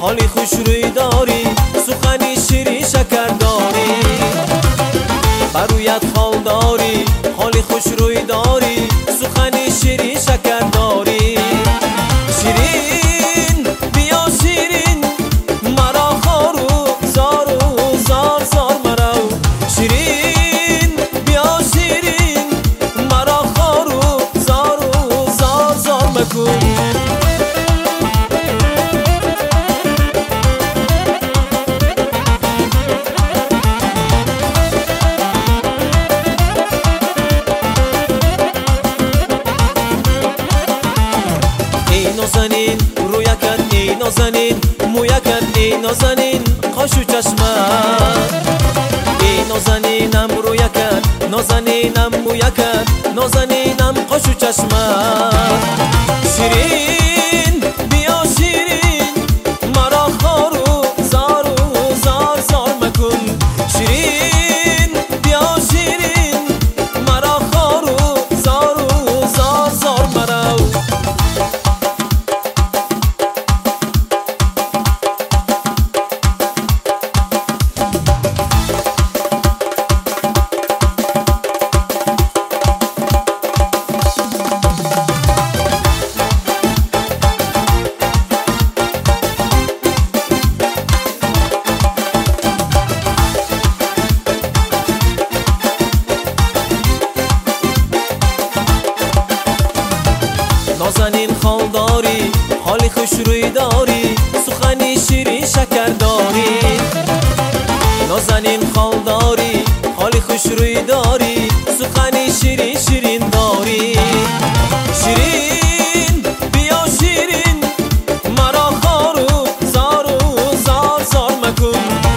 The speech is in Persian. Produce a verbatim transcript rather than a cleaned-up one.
حالی خوش روی داری، سخنی شیرین شکر داری. برویت خال داری، حالی خوش روی داری، سخنی شیرین شکر داری. شیرین بیا شیرین مرا خارو زارو زار زار مرا. شیرین بیا شیرین مرا خارو زارو زار زار مکن. نازنین رویکت ای نازنین، مویکت ای نازنین قاش و چشمت. ای نازنینم رویکت، نازنینم مویکت، نازنینم قاش و چشمت. شیرین بیا شیرین مرا خارو زارو زار زار مکن. شیرین بیا شیرین مرا خارو زارو زار زار مرا. نازنین خال داری، حالی خوش روی داری، سخنی شیرین شکر داری. نازنین خال داری، حالی خوش روی داری، سخنی شیرین شیرین داری. شیرین بیا شیرین مرا خارو زارو زار زار مکن.